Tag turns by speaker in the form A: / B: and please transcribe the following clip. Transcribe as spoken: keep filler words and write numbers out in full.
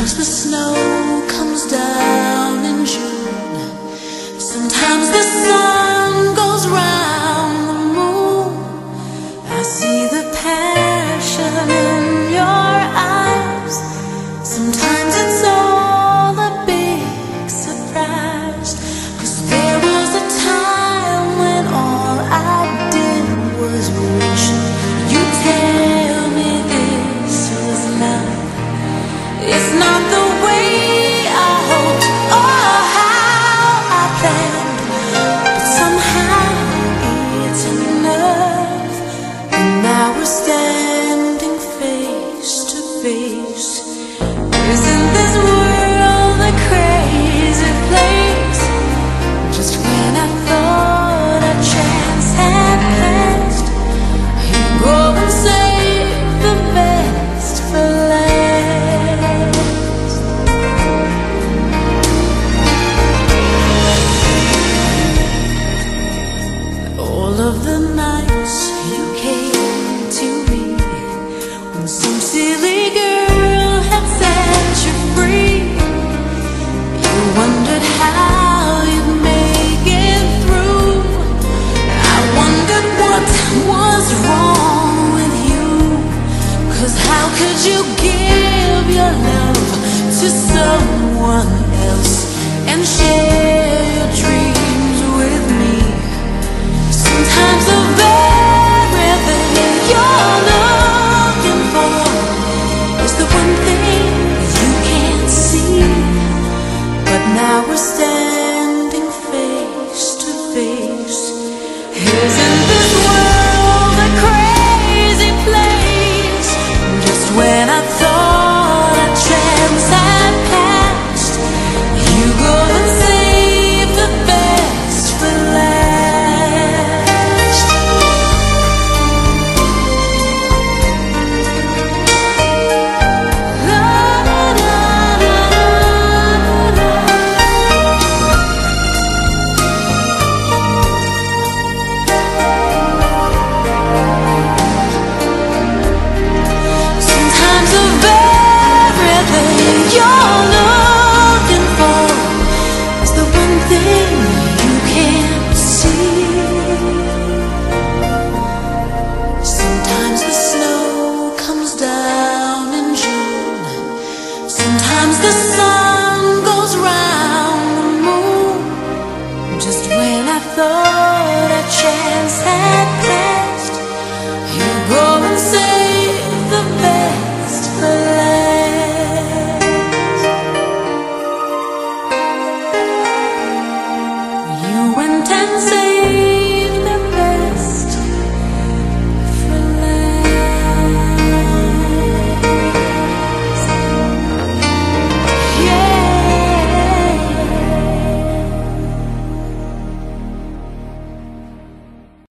A: Sometimes the snow comes down in June. Sometimes the sun goes round the moon. I see the passion in your eyes. Sometimes it's all a big surprise, 'cause there was a time when all I did was wish you tell me this was love. It's not the way I hoped or how I planned, but somehow it's enough. And now we're standing face to face. Isn't this world a crazy place? Just when I thought a chance had passed, you go and save the best for last. All of the nights you came to me, when some silly girl had set you free, you wondered how you'd make it through. I wondered what was wrong with you, 'cause how could you give your love to someone else and share your dreams with me? Sometimes the very thing you're looking for is the one thing you can't see. But now we're standing face to face. Isn't this world a crazy place? Just when I thought a chance had passed, you go and save the best for last. La, la, la, la, la. Sometimes the very thing you're looking for is the one thing you can't see. Sometimes the snow comes down in June. Sometimes the sun